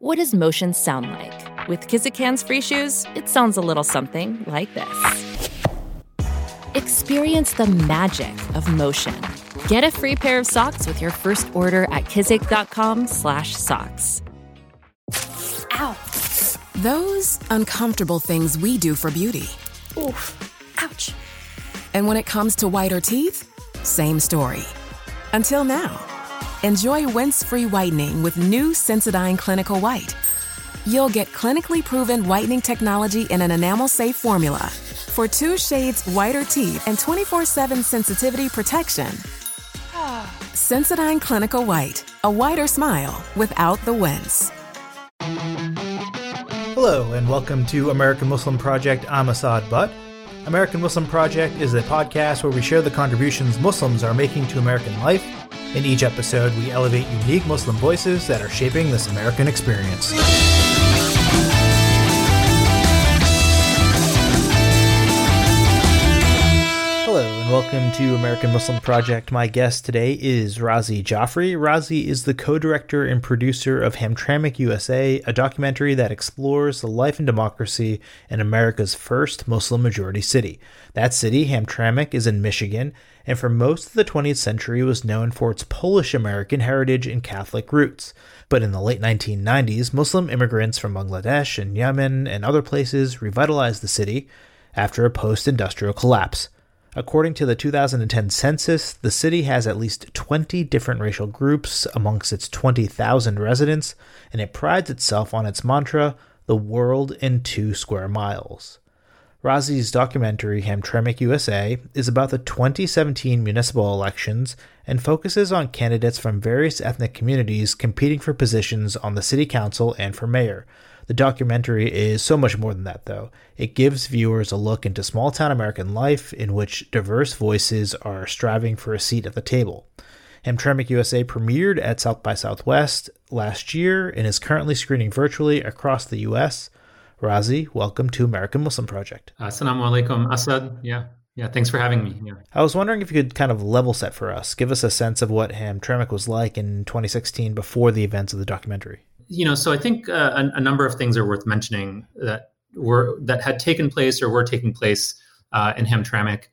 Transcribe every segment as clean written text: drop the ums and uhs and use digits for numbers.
What does motion sound like? With Kizik Hands Free Shoes, it sounds a little something like this. Experience the magic of motion. Get a free pair of socks with your first order at kizik.com/socks. Ow. Those uncomfortable things we do for beauty. Oof. Ouch. And when it comes to whiter teeth, same story. Until now. Enjoy rinse-free whitening with new Sensodyne Clinical White. You'll get clinically proven whitening technology in an enamel-safe formula for 2 shades whiter teeth and 24/7 sensitivity protection. Sensodyne Clinical White, a whiter smile without the wince. Hello, and welcome to American Muslim Project. I'm Asad Butt. American Muslim Project is a podcast where we share the contributions Muslims are making to American life. In each episode, we elevate unique Muslim voices that are shaping this American experience. Hello, and welcome to American Muslim Project. My guest today is Razi Jafri. Razi is the co-director and producer of Hamtramck USA, a documentary that explores the life and democracy in America's first Muslim-majority city. That city, Hamtramck, is in Michigan, and for most of the 20th century was known for its Polish-American heritage and Catholic roots. But in the late 1990s, Muslim immigrants from Bangladesh and Yemen and other places revitalized the city after a post-industrial collapse. According to the 2010 census, the city has at least 20 different racial groups amongst its 20,000 residents, and it prides itself on its mantra, the world in 2 square miles. Razi's documentary, Hamtramck USA, is about the 2017 municipal elections and focuses on candidates from various ethnic communities competing for positions on the city council and for mayor. The documentary is so much more than that, though. It gives viewers a look into small-town American life in which diverse voices are striving for a seat at the table. Hamtramck USA premiered at South by Southwest last year and is currently screening virtually across the U.S. Razi, welcome to American Muslim Project. Assalamu alaikum, Asad. Yeah, thanks for having me. Yeah. I was wondering if you could kind of level set for us. Give us a sense of what Hamtramck was like in 2016 before the events of the documentary. So I think a number of things are worth mentioning that had taken place or were taking place in Hamtramck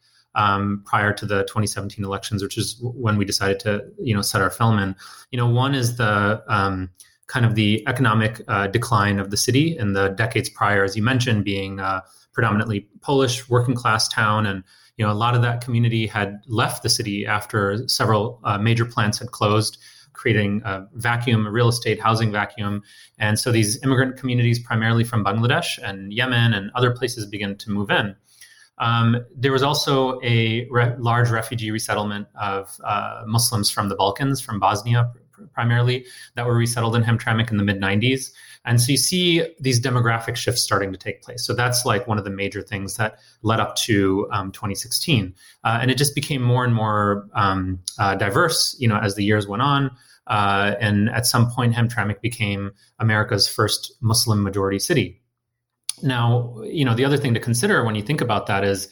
prior to the 2017 elections, which is when we decided to, set our film in. One is the kind of the economic decline of the city in the decades prior, as you mentioned, being predominantly Polish working class town. And, a lot of that community had left the city after several major plants had closed, creating a vacuum, a real estate housing vacuum. And so these immigrant communities, primarily from Bangladesh and Yemen and other places, began to move in. There was also a large refugee resettlement of Muslims from the Balkans, from Bosnia primarily, that were resettled in Hamtramck in the mid-90s. And so you see these demographic shifts starting to take place. So that's like one of the major things that led up to 2016. And it just became more and more diverse, as the years went on. And at some point, Hamtramck became America's first Muslim majority city. Now, the other thing to consider when you think about that is,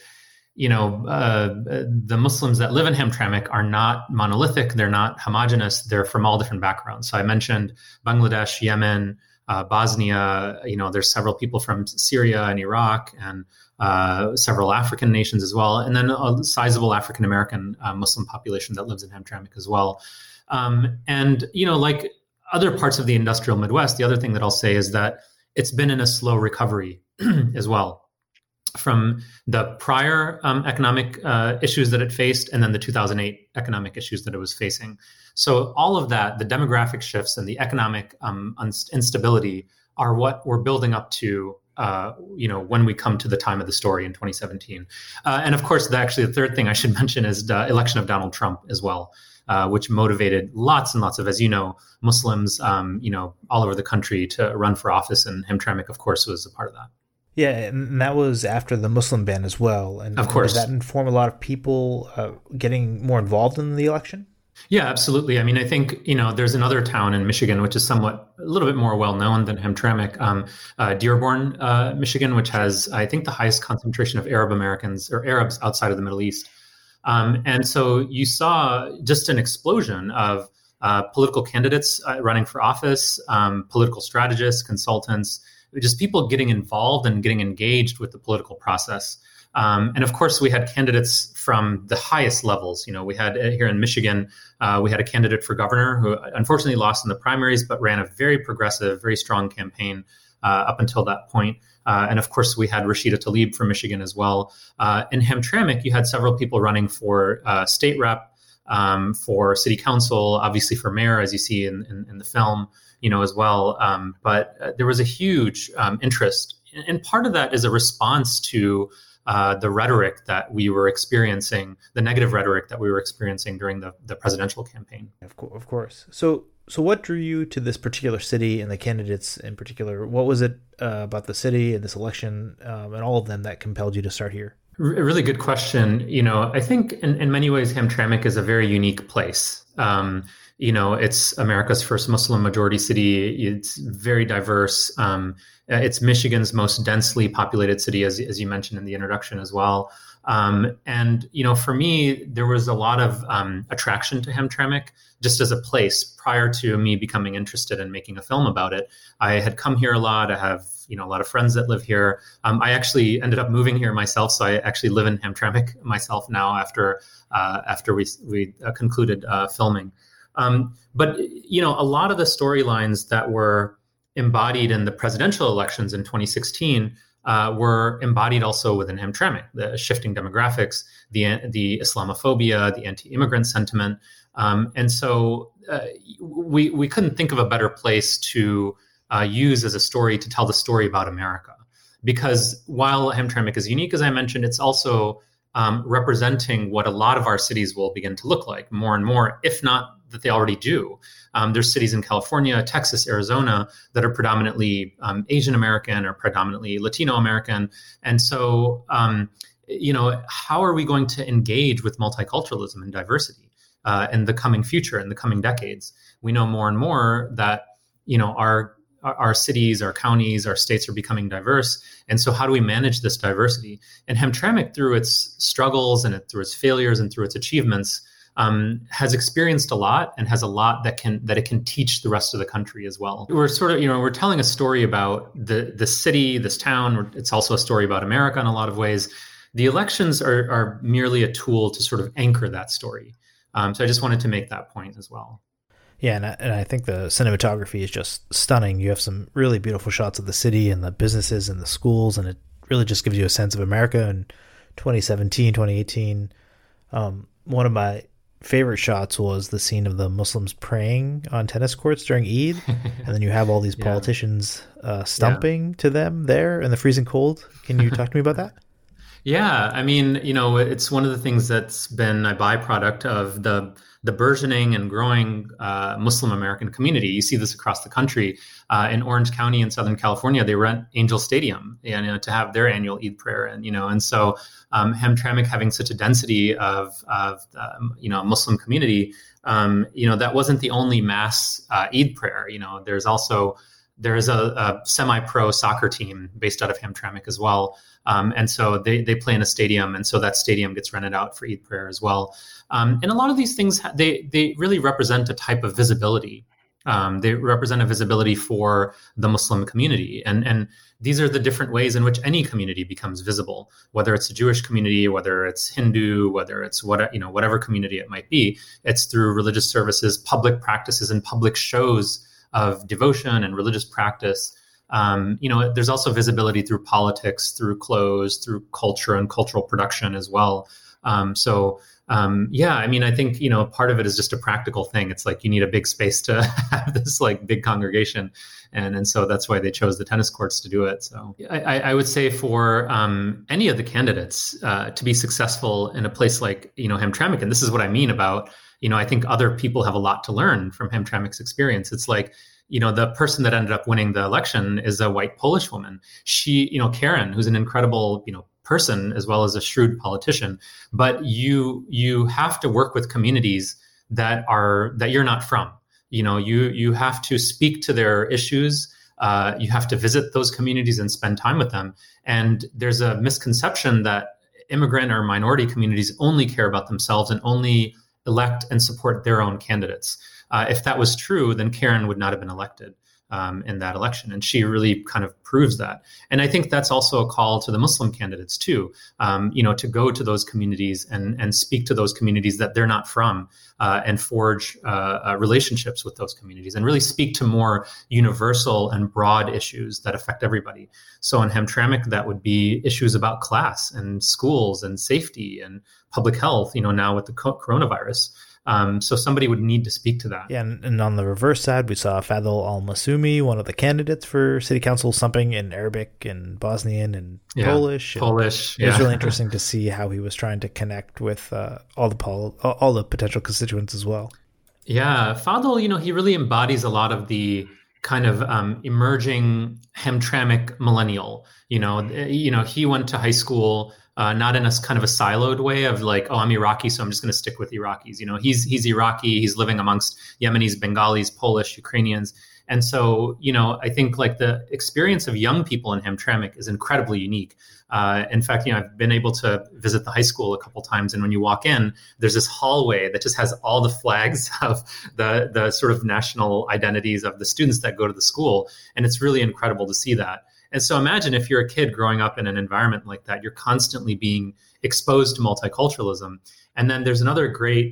the Muslims that live in Hamtramck are not monolithic. They're not homogenous. They're from all different backgrounds. So I mentioned Bangladesh, Yemen, Bosnia. There's several people from Syria and Iraq and several African nations as well. And then a sizable African-American Muslim population that lives in Hamtramck as well. And like other parts of the industrial Midwest, the other thing that I'll say is that it's been in a slow recovery as well from the prior economic issues that it faced and then the 2008 economic issues that it was facing. So all of that, the demographic shifts and the economic instability are what we're building up to, when we come to the time of the story in 2017. And of course, the third thing I should mention is the election of Donald Trump as well, which motivated lots and lots of, as you know, Muslims, all over the country to run for office. And Hamtramck, of course, was a part of that. Yeah, and that was after the Muslim ban as well. And of course, did that inform a lot of people getting more involved in the election? Yeah, absolutely. I mean, I think, there's another town in Michigan, which is a little bit more well-known than Hamtramck, Dearborn, Michigan, which has, I think, the highest concentration of Arab Americans or Arabs outside of the Middle East. And so you saw just an explosion of political candidates running for office, political strategists, consultants, just people getting involved and getting engaged with the political process. And of course, we had candidates from the highest levels. We had here in Michigan, we had a candidate for governor who unfortunately lost in the primaries, but ran a very progressive, very strong campaign up until that point. And of course, we had Rashida Tlaib from Michigan as well. In Hamtramck, you had several people running for state rep, for city council, obviously for mayor, as you see in the film, as well. But there was a huge interest. And part of that is a response to the rhetoric that we were experiencing, the negative rhetoric that we were experiencing during the presidential campaign. Of course. So what drew you to this particular city and the candidates in particular? What was it about the city and this election and all of them that compelled you to start here? A really good question. I think in many ways, Hamtramck is a very unique place. It's America's first Muslim majority city. It's very diverse. It's Michigan's most densely populated city, as you mentioned in the introduction as well. And for me, there was a lot of attraction to Hamtramck just as a place prior to me becoming interested in making a film about it. I had come here a lot. I have a lot of friends that live here. I actually ended up moving here myself, so I actually live in Hamtramck myself now after we concluded filming. But a lot of the storylines that were embodied in the presidential elections in 2016 were embodied also within Hamtramck. The shifting demographics, the Islamophobia, the anti-immigrant sentiment, and so we couldn't think of a better place to use as a story to tell the story about America. Because while Hamtramck is unique, as I mentioned, it's also representing what a lot of our cities will begin to look like more and more, if not that they already do. There's cities in California, Texas, Arizona that are predominantly Asian American or predominantly Latino American. And so, how are we going to engage with multiculturalism and diversity in the coming future, in the coming decades? We know more and more that, our cities, our counties, our states are becoming diverse. And so how do we manage this diversity? And Hamtramck, through its struggles and through its failures and through its achievements, has experienced a lot and has a lot that it can teach the rest of the country as well. We're sort of, we're telling a story about the city, this town. It's also a story about America in a lot of ways. The elections are merely a tool to sort of anchor that story. So I just wanted to make that point as well. Yeah, and I think the cinematography is just stunning. You have some really beautiful shots of the city and the businesses and the schools, and it really just gives you a sense of America in 2017, 2018. One of my favorite shots was the scene of the Muslims praying on tennis courts during Eid, and then you have all these politicians stumping to them there in the freezing cold. Can you talk to me about that? Yeah, I mean, it's one of the things that's been a byproduct of the burgeoning and growing Muslim American community. You see this across the country. In Orange County in Southern California, they rent Angel Stadium, to have their annual Eid prayer, and so Hamtramck having such a density of Muslim community, that wasn't the only mass Eid prayer. There is a semi-pro soccer team based out of Hamtramck as well. And so they play in a stadium. And so that stadium gets rented out for Eid prayer as well. And a lot of these things, they really represent a type of visibility. They represent a visibility for the Muslim community. And these are the different ways in which any community becomes visible, whether it's a Jewish community, whether it's Hindu, whether it's whatever community it might be. It's through religious services, public practices, and public shows of devotion and religious practice. There's also visibility through politics, through clothes, through culture and cultural production as well. I think, part of it is just a practical thing. It's like you need a big space to have this big congregation. And so that's why they chose the tennis courts to do it. So I would say for any of the candidates to be successful in a place like, Hamtramck, and this is what I mean about, I think other people have a lot to learn from Hamtramck's experience. It's like, the person that ended up winning the election is a white Polish woman. She, Karen, who's an incredible, person as well as a shrewd politician. But you have to work with communities that you're not from. You have to speak to their issues. You have to visit those communities and spend time with them. And there's a misconception that immigrant or minority communities only care about themselves and only elect and support their own candidates. If that was true, then Karen would not have been elected in that election. And she really kind of proves that. And I think that's also a call to the Muslim candidates too, to go to those communities and speak to those communities that they're not from, and forge relationships with those communities and really speak to more universal and broad issues that affect everybody. So in Hamtramck, that would be issues about class and schools and safety and public health, now with the coronavirus. So somebody would need to speak to that. Yeah, and on the reverse side, we saw Fadel Al-Masumi, one of the candidates for city council, something in Arabic and Bosnian and Polish. It was really interesting to see how he was trying to connect with all the potential constituents as well. Yeah, Fadel, he really embodies a lot of the kind of emerging Hamtramck millennial. He went to high school not in a kind of a siloed way of like, oh, I'm Iraqi, so I'm just going to stick with Iraqis. He's Iraqi. He's living amongst Yemenis, Bengalis, Polish, Ukrainians. And so, I think like the experience of young people in Hamtramck is incredibly unique. In fact, I've been able to visit the high school a couple times. And when you walk in, there's this hallway that just has all the flags of the sort of national identities of the students that go to the school. And it's really incredible to see that. And so imagine if you're a kid growing up in an environment like that, you're constantly being exposed to multiculturalism. And then there's another great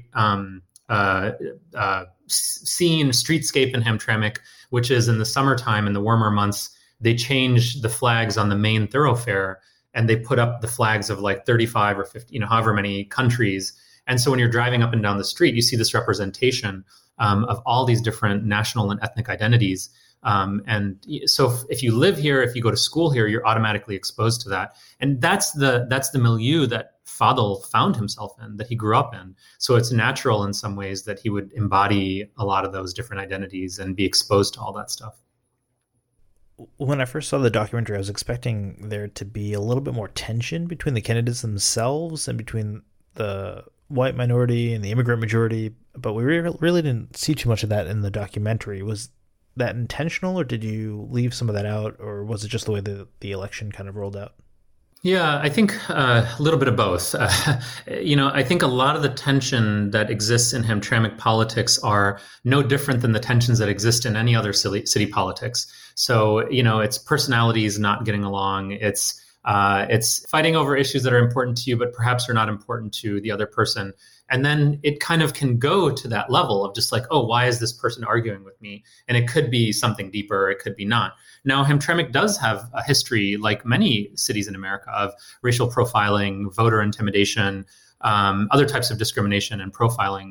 streetscape in Hamtramck, which is in the summertime, in the warmer months, they change the flags on the main thoroughfare and they put up the flags of like 35 or 50, however many countries. And so when you're driving up and down the street, you see this representation of all these different national and ethnic identities. And so if you live here, if you go to school here, you're automatically exposed to that. And that's the milieu that Fadel found himself in, that he grew up in. So it's natural in some ways that he would embody a lot of those different identities and be exposed to all that stuff. When I first saw the documentary, I was expecting there to be a little bit more tension between the candidates themselves and between the white minority and the immigrant majority, but we really didn't see too much of that in the documentary. Was that intentional, or did you leave some of that out, or was it just the way the election kind of rolled out? Yeah, I think a little bit of both. I think a lot of the tension that exists in Hamtramck politics are no different than the tensions that exist in any other city politics. So, it's personalities not getting along. It's fighting over issues that are important to you, but perhaps are not important to the other person. And then it kind of can go to that level of just like, oh, why is this person arguing with me? And it could be something deeper, it could be not. Now, Hamtramck does have a history, like many cities in America, of racial profiling, voter intimidation, other types of discrimination and profiling,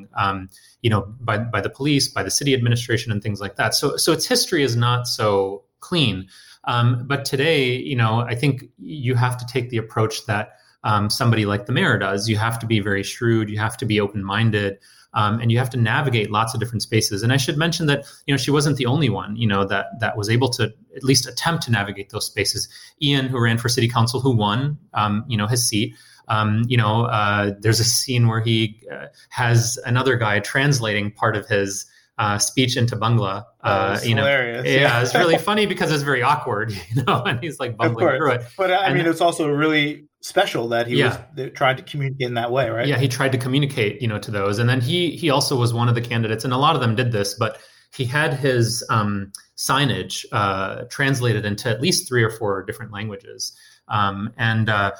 by the police, by the city administration, and things like that. So its history is not so clean. But today, I think you have to take the approach that somebody like the mayor does. You have to be very shrewd. You have to be open-minded, and you have to navigate lots of different spaces. And I should mention that, she wasn't the only one, that was able to at least attempt to navigate those spaces. Ian, who ran for city council, who won, his seat. There's a scene where he has another guy translating part of his speech into Bangla. Hilarious. Yeah, it's really funny because it's very awkward, and he's like bumbling through it. But it's also really special that he was trying to communicate in that way, right? Yeah, he tried to communicate, to those. And then he also was one of the candidates, and a lot of them did this, but he had his signage translated into at least 3 or 4 different languages. But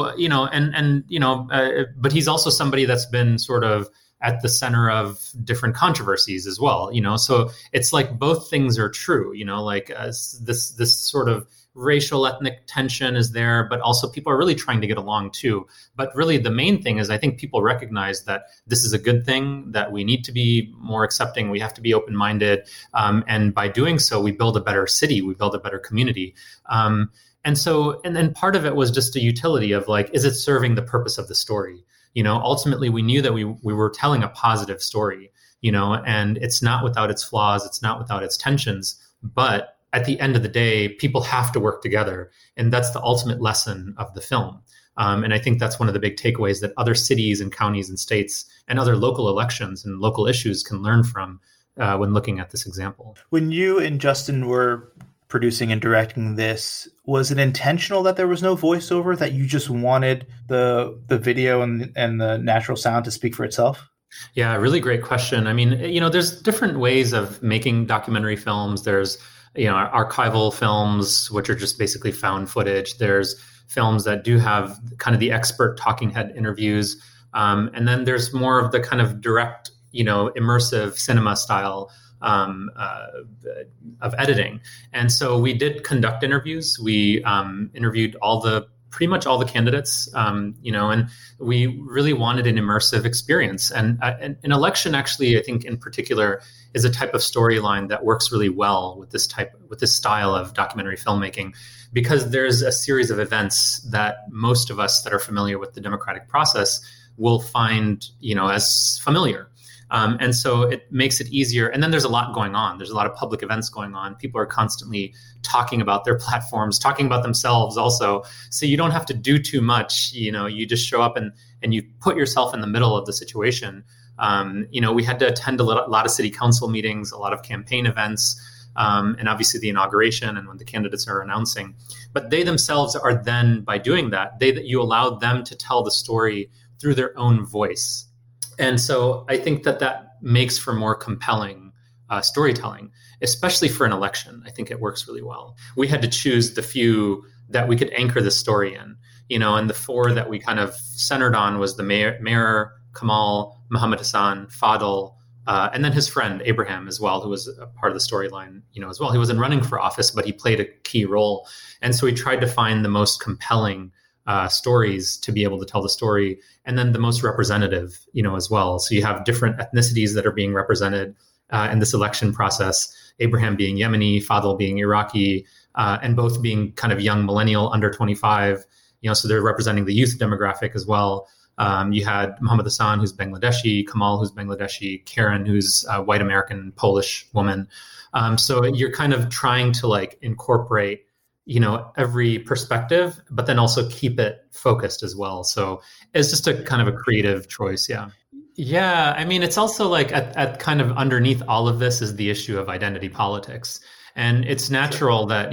he's also somebody that's been sort of at the center of different controversies as well, so it's like both things are true, this sort of racial ethnic tension is there, but also people are really trying to get along too. But really the main thing is I think people recognize that this is a good thing, that we need to be more accepting. We have to be open-minded. And by doing so, we build a better city, we build a better community. And then part of it was just a utility of like, is it serving the purpose of the story? Ultimately we knew that we were telling a positive story, and it's not without its flaws. It's not without its tensions, but at the end of the day, people have to work together. And that's the ultimate lesson of the film. And I think that's one of the big takeaways that other cities and counties and states and other local elections and local issues can learn from when looking at this example. When you and Justin were producing and directing this, was it intentional that there was no voiceover, that you just wanted the video and the natural sound to speak for itself? Yeah, really great question. I mean, there's different ways of making documentary films. There's, archival films, which are just basically found footage. There's films that do have kind of the expert talking head interviews. And then there's more of the kind of direct, immersive cinema style of editing. And so we did conduct interviews. We interviewed pretty much all the candidates, and we really wanted an immersive experience. And an election, actually, I think in particular, is a type of storyline that works really well with this style of documentary filmmaking, because there's a series of events that most of us that are familiar with the democratic process will find, as familiar. And so it makes it easier. And then there's a lot going on. There's a lot of public events going on. People are constantly talking about their platforms, talking about themselves also. So you don't have to do too much. You just show up and you put yourself in the middle of the situation. We had to attend a lot of city council meetings, a lot of campaign events, and obviously the inauguration and when the candidates are announcing. But they themselves are then, by doing that, you allow them to tell the story through their own voice. And so I think that makes for more compelling storytelling, especially for an election. I think it works really well. We had to choose the few that we could anchor the story in, and the four that we kind of centered on was the mayor, Kamal, Muhammad Hassan, Fadl, and then his friend Abraham as well, who was a part of the storyline, as well. He wasn't running for office, but he played a key role. And so we tried to find the most compelling stories to be able to tell the story, and then the most representative, as well. So you have different ethnicities that are being represented in this election process. Abraham being Yemeni, Fadl being Iraqi, and both being kind of young millennial under 25. So they're representing the youth demographic as well. You had Muhammad Hassan, who's Bangladeshi, Kamal, who's Bangladeshi, Karen, who's a white American Polish woman. So you're kind of trying to incorporate every perspective, but then also keep it focused as well. So it's just a kind of a creative choice. Yeah. Yeah. I mean, it's also at kind of underneath all of this is the issue of identity politics. And it's natural that,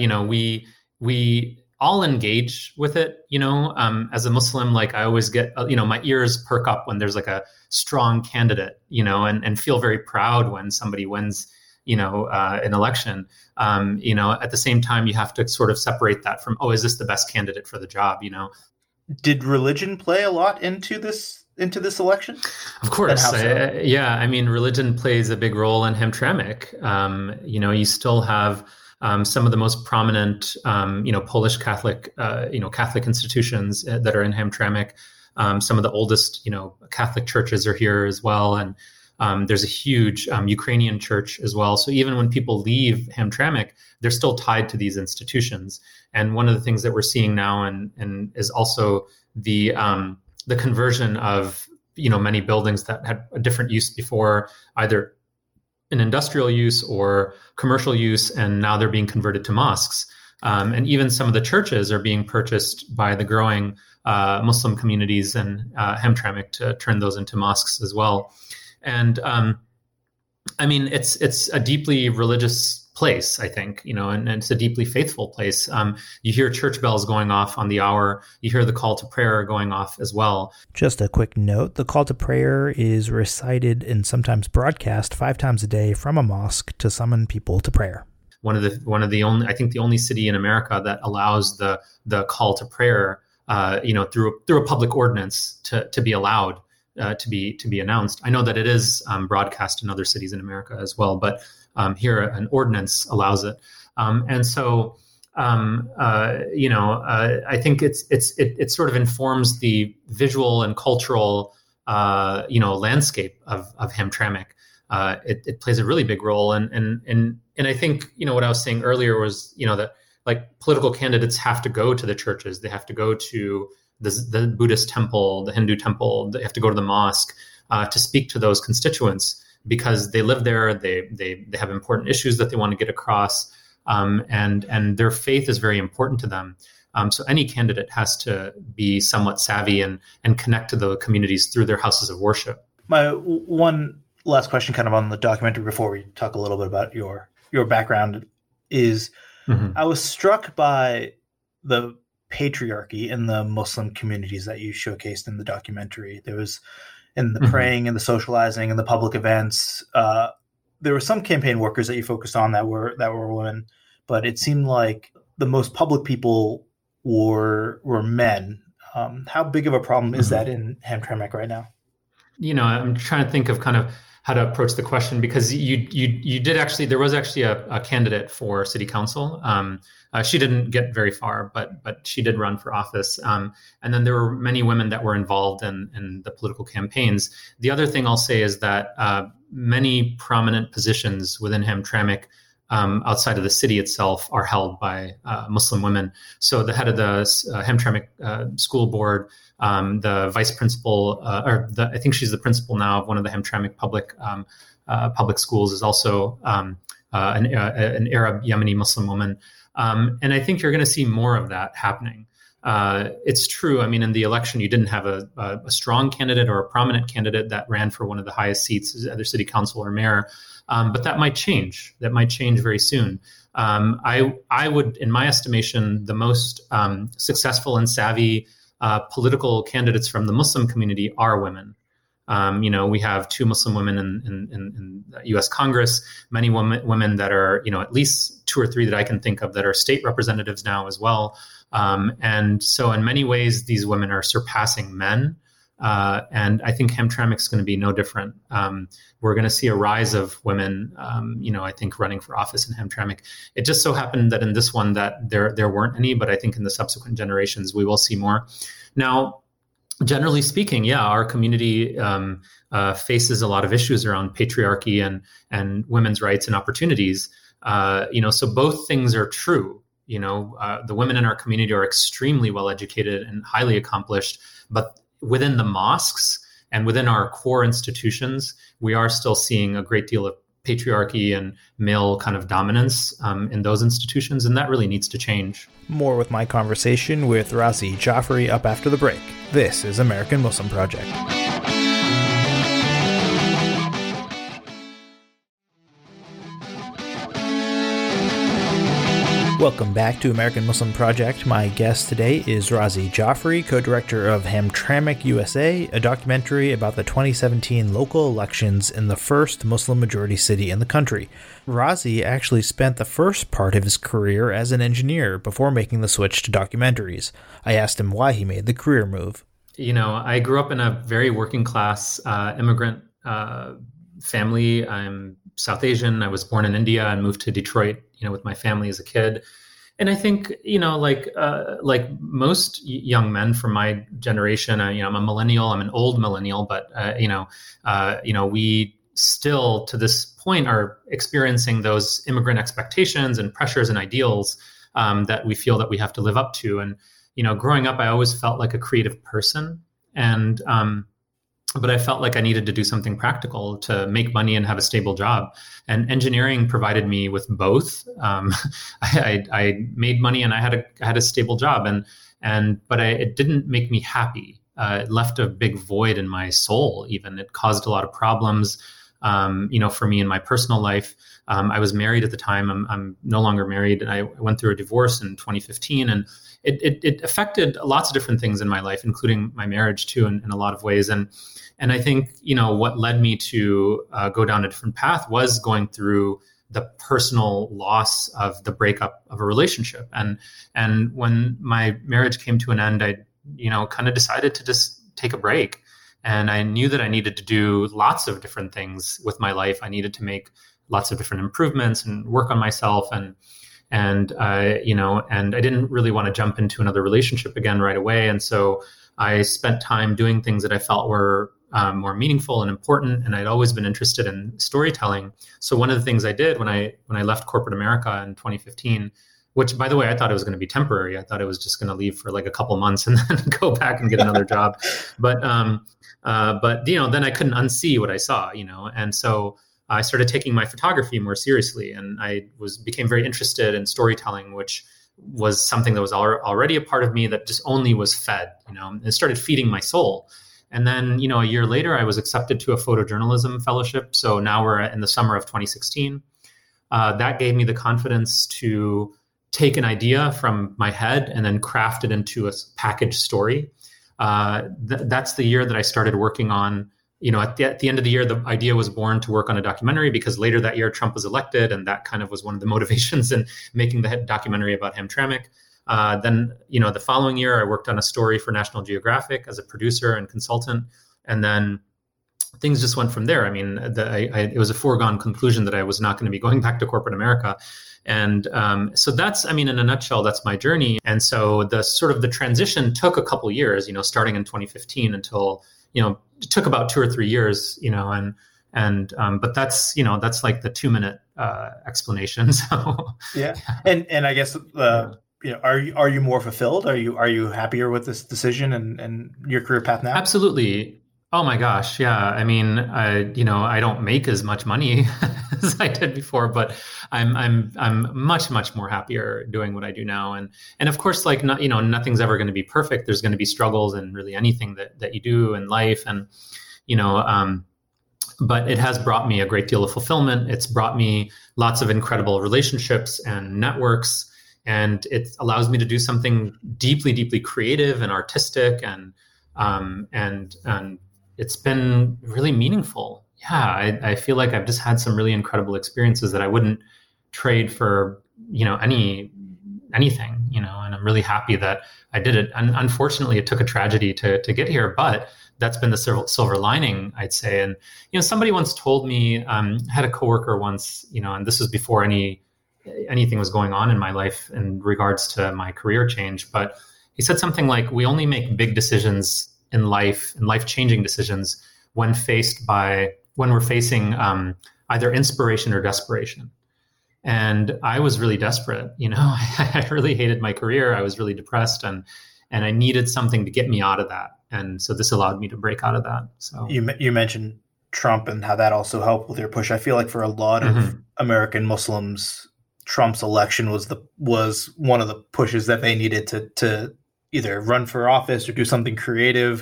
we all engage with it, as a Muslim. I always get, my ears perk up when there's a strong candidate, and feel very proud when somebody wins, an election. At the same time, you have to sort of separate that from, is this the best candidate for the job? Did religion play a lot into this election? Of course. So? Yeah. I mean, religion plays a big role in Hamtramck. You still have some of the most prominent, Polish Catholic, Catholic institutions that are in Hamtramck. Some of the oldest, Catholic churches are here as well. And there's a huge Ukrainian church as well. So even when people leave Hamtramck, they're still tied to these institutions. And one of the things that we're seeing now and is also the conversion of, many buildings that had a different use before, either an industrial use or commercial use, and now they're being converted to mosques. And even some of the churches are being purchased by the growing Muslim communities in Hamtramck to turn those into mosques as well. And I mean, it's a deeply religious place, I think, and it's a deeply faithful place. You hear church bells going off on the hour. You hear the call to prayer going off as well. Just a quick note, the call to prayer is recited and sometimes broadcast 5 times a day from a mosque to summon people to prayer. One of the only, I think the only city in America that allows the call to prayer, through a public ordinance to be allowed. To be announced. I know that it is broadcast in other cities in America as well, but here an ordinance allows it, and so I think it sort of informs the visual and cultural landscape of Hamtramck. It plays a really big role, and I think what I was saying earlier was that political candidates have to go to the churches, they have to go to the Buddhist temple, the Hindu temple, they have to go to the mosque to speak to those constituents because they live there, they have important issues that they want to get across, and their faith is very important to them. So any candidate has to be somewhat savvy and connect to the communities through their houses of worship. My one last question kind of on the documentary before we talk a little bit about your background is I was struck by the patriarchy in the Muslim communities that you showcased in the documentary. There was and the praying and the socializing and the public events. There were some campaign workers that you focused on that were women, but it seemed like the most public people were men. How big of a problem is that in Hamtramck right now? I'm trying to think of kind of how to approach the question, because you did actually, there was actually a candidate for city council. She didn't get very far, but she did run for office. And then there were many women that were involved in the political campaigns. The other thing I'll say is that many prominent positions within Hamtramck outside of the city itself are held by Muslim women. So the head of the Hamtramck school board, the vice principal, I think she's the principal now of one of the Hamtramck public schools, is also an Arab Yemeni Muslim woman. And I think you're going to see more of that happening. It's true. I mean, in the election, you didn't have a strong candidate or a prominent candidate that ran for one of the highest seats, either city council or mayor. But that might change. That might change very soon. I would, in my estimation, the most successful and savvy political candidates from the Muslim community are women. We have 2 Muslim women in the U.S. Congress, many women that are, at least 2 or 3 that I can think of that are state representatives now as well. And so in many ways, these women are surpassing men. And I think Hamtramck is going to be no different. We're going to see a rise of women, I think running for office in Hamtramck. It just so happened that in this one that there weren't any, but I think in the subsequent generations, we will see more. Now, generally speaking, our community faces a lot of issues around patriarchy and women's rights and opportunities. So both things are true. The women in our community are extremely well educated and highly accomplished, but within the mosques and within our core institutions, we are still seeing a great deal of patriarchy and male kind of dominance in those institutions, and that really needs to change. More with my conversation with Razi Jafri up after the break. This is American Muslim Project. Welcome back to American Muslim Project. My guest today is Razi Jafri, co-director of Hamtramck USA, a documentary about the 2017 local elections in the first Muslim-majority city in the country. Razi actually spent the first part of his career as an engineer before making the switch to documentaries. I asked him why he made the career move. I grew up in a very working-class immigrant family. I'm South Asian. I was born in India and moved to Detroit, with my family as a kid. And I think, like most young men from my generation, I'm a millennial. I'm an old millennial, but we still to this point are experiencing those immigrant expectations and pressures and ideals that we feel that we have to live up to. And growing up, I always felt like a creative person, but I felt like I needed to do something practical to make money and have a stable job. And engineering provided me with both. I made money and I had a stable job, but it didn't make me happy. It left a big void in my soul. Even it caused a lot of problems, for me in my personal life. I was married at the time. I'm no longer married. I went through a divorce in 2015, and it affected lots of different things in my life, including my marriage too, in a lot of ways. And I think, what led me to go down a different path was going through the personal loss of the breakup of a relationship. And when my marriage came to an end, I, kind of decided to just take a break. And I knew that I needed to do lots of different things with my life. I needed to make lots of different improvements and work on myself. And I didn't really want to jump into another relationship again right away. And so I spent time doing things that I felt were more meaningful and important. And I'd always been interested in storytelling. So one of the things I did when I left corporate America in 2015, which, by the way, I thought it was going to be temporary. I thought it was just going to leave for like a couple months and then go back and get another job. But then I couldn't unsee what I saw, and so I started taking my photography more seriously, and I became very interested in storytelling, which was something that was already a part of me that just only was fed, it started feeding my soul. And then, a year later, I was accepted to a photojournalism fellowship. So now we're in the summer of 2016. That gave me the confidence to take an idea from my head and then craft it into a packaged story. That's the year that I started working on at the end of the year, the idea was born to work on a documentary because later that year Trump was elected, and that kind of was one of the motivations in making the documentary about Hamtramck. Then, the following year, I worked on a story for National Geographic as a producer and consultant, and then things just went from there. I mean, it was a foregone conclusion that I was not going to be going back to corporate America. And so that's, in a nutshell, that's my journey. And so the transition took a couple years, starting in 2015 until, it took about 2 or 3 years, but that's, that's like the 2-minute explanation. So yeah. And I guess, are you more fulfilled? Are you happier with this decision and your career path now? Absolutely. Oh my gosh. Yeah. I don't make as much money as I did before, but I'm much, much more happier doing what I do now. And of course, nothing's ever going to be perfect. There's going to be struggles in really anything that you do in life. And, but it has brought me a great deal of fulfillment. It's brought me lots of incredible relationships and networks, and it allows me to do something deeply, deeply creative and artistic, and it's been really meaningful. Yeah, I feel like I've just had some really incredible experiences that I wouldn't trade for, anything, and I'm really happy that I did it. And unfortunately, it took a tragedy to get here, but that's been the silver lining, I'd say. And, somebody once told me, had a coworker once, and this was before anything was going on in my life in regards to my career change, but he said something like, we only make big decisions in life and life-changing decisions when we're facing either inspiration or desperation. And I was really desperate. I really hated my career. I was really depressed, and I needed something to get me out of that. And so this allowed me to break out of that. So you mentioned Trump and how that also helped with your push. I feel like for a lot of American Muslims, Trump's election was one of the pushes that they needed to either run for office or do something creative.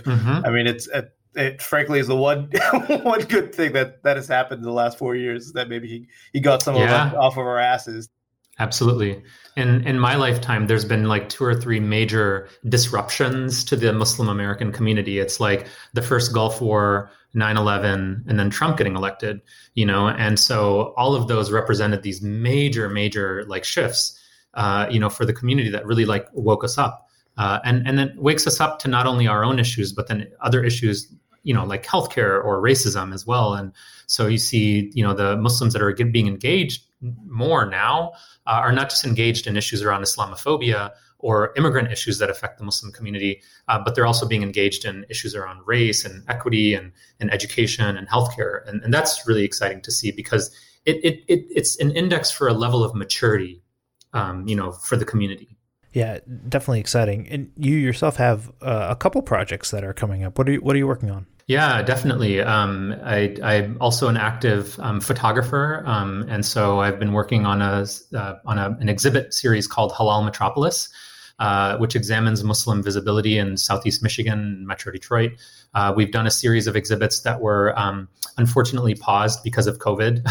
It frankly is the one good thing that has happened in the last 4 years, that maybe he got some of it off of our asses. Absolutely. In my lifetime, there's been like 2 or 3 major disruptions to the Muslim American community. It's like the first Gulf War, 9/11, and then Trump getting elected, and so all of those represented these major shifts, for the community that really woke us up. And then wakes us up to not only our own issues, but then other issues, like healthcare or racism as well. And so you see, the Muslims that are being engaged more now are not just engaged in issues around Islamophobia or immigrant issues that affect the Muslim community, but they're also being engaged in issues around race and equity and education and healthcare. And that's really exciting to see, because it's an index for a level of maturity, for the community. Yeah, definitely exciting. And you yourself have a couple projects that are coming up. What are you working on? Yeah, definitely. I'm also an active photographer, and so I've been working on an exhibit series called Halal Metropolis, which examines Muslim visibility in Southeast Michigan, Metro Detroit. We've done a series of exhibits that were unfortunately paused because of COVID.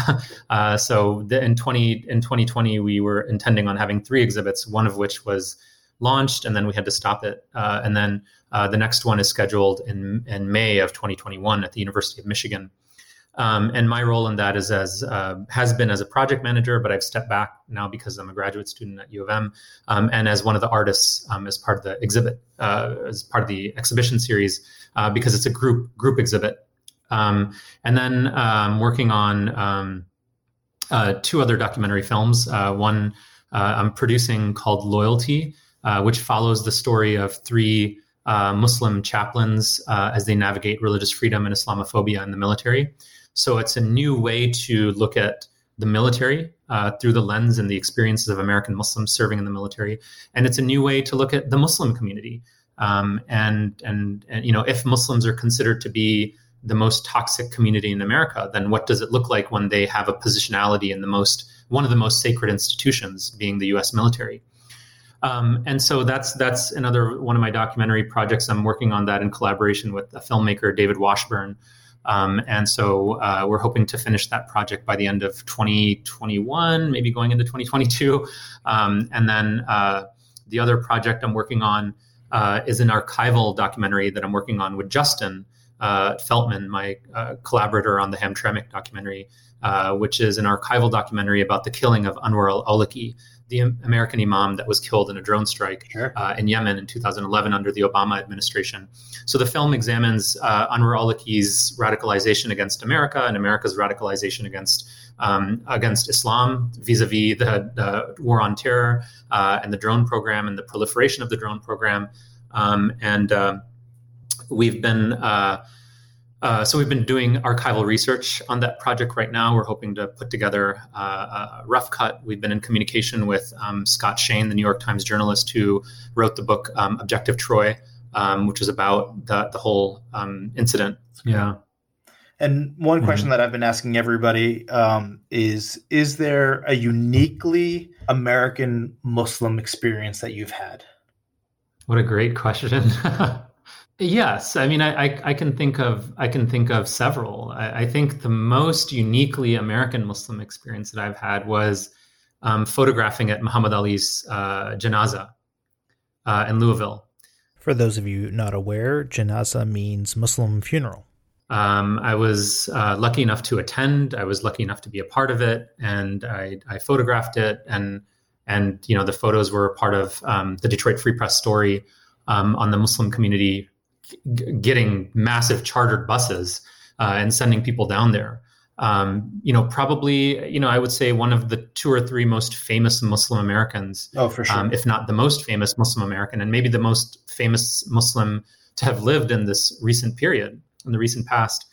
In 2020, we were intending on having 3 exhibits, one of which was launched, and then we had to stop it. And then the next one is scheduled in May of 2021 at the University of Michigan. And my role in that has been as a project manager, but I've stepped back now because I'm a graduate student at U of M, and as one of the artists as part of the exhibit, as part of the exhibition series, because it's a group exhibit. And then working on 2 other documentary films. One I'm producing called Loyalty, which follows the story of 3 Muslim chaplains as they navigate religious freedom and Islamophobia in the military. So it's a new way to look at the military through the lens and the experiences of American Muslims serving in the military. And it's a new way to look at the Muslim community. And if Muslims are considered to be the most toxic community in America, then what does it look like when they have a positionality in one of the most sacred institutions, being the U.S. military? And so that's another one of my documentary projects. I'm working on that in collaboration with a filmmaker, David Washburn. And so we're hoping to finish that project by the end of 2021, maybe going into 2022. And then the other project I'm working on is an archival documentary that I'm working on with Justin, Feltman, my collaborator on the Hamtramck documentary, which is an archival documentary about the killing of Anwar al-Awlaki, the American imam that was killed in a drone strike in Yemen in 2011 under the Obama administration. So the film examines Anwar al-Awlaki's radicalization against America and America's radicalization against Islam vis-a-vis the war on terror and the drone program and the proliferation of the drone program. We've been doing archival research on that project right now. We're hoping to put together a rough cut. We've been in communication with Scott Shane, the New York Times journalist who wrote the book Objective Troy, which is about the whole incident. Yeah. And one question that I've been asking everybody is there a uniquely American Muslim experience that you've had? What a great question. Yes, I mean, I can think of several. I think the most uniquely American Muslim experience that I've had was photographing at Muhammad Ali's janazah in Louisville. For those of you not aware, janazah means Muslim funeral. I was lucky enough to attend. I was lucky enough to be a part of it, and I photographed it. And the photos were part of the Detroit Free Press story on the Muslim community getting massive chartered buses and sending people down there. Probably, I would say one of the 2 or 3 most famous Muslim Americans. Oh, for sure. If not the most famous Muslim American, and maybe the most famous Muslim to have lived in this recent period, in the recent past.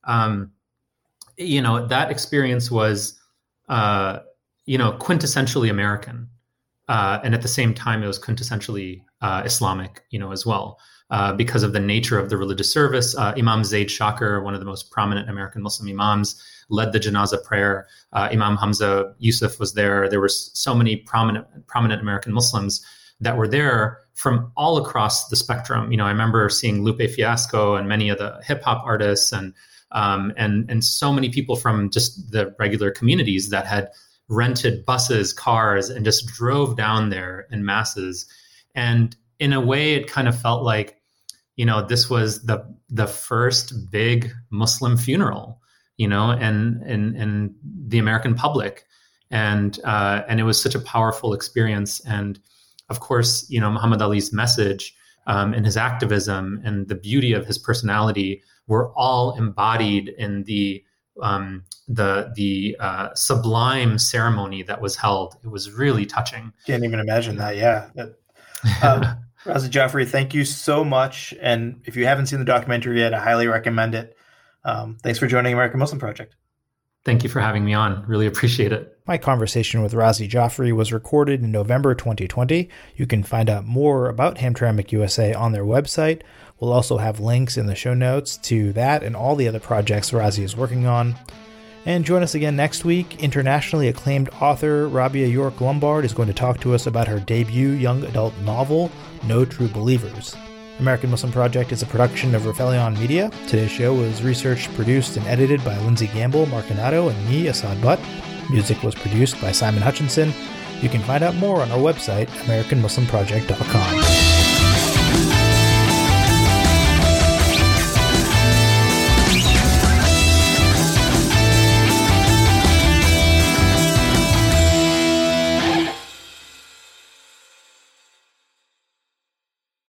That experience was, quintessentially American. And at the same time, it was quintessentially Islamic, as well. Because of the nature of the religious service. Imam Zaid Shakir, one of the most prominent American Muslim imams, led the janazah prayer. Imam Hamza Yusuf was there. There were so many prominent American Muslims that were there from all across the spectrum. I remember seeing Lupe Fiasco and many of the hip hop artists and so many people from just the regular communities that had rented buses, cars, and just drove down there in masses. And in a way, it kind of felt like, this was the first big Muslim funeral, and the American public, and it was such a powerful experience. And of course, Muhammad Ali's message and his activism and the beauty of his personality were all embodied in the sublime ceremony that was held. It was really touching. Can't even imagine that. Yeah. Razi Jafri, thank you so much. And if you haven't seen the documentary yet, I highly recommend it. Thanks for joining American Muslim Project. Thank you for having me on. Really appreciate it. My conversation with Razi Jafri was recorded in November 2020. You can find out more about Hamtramck USA on their website. We'll also have links in the show notes to that and all the other projects Razi is working on. And join us again next week. Internationally acclaimed author Rabia York Lombard is going to talk to us about her debut young adult novel, No True Believers. American Muslim Project is a production of Rifelion Media. Today's show was researched, produced, and edited by Lindsay Gamble, Marcinato, and me, Assad Butt. Music was produced by Simon Hutchinson. You can find out more on our website, AmericanMuslimProject.com.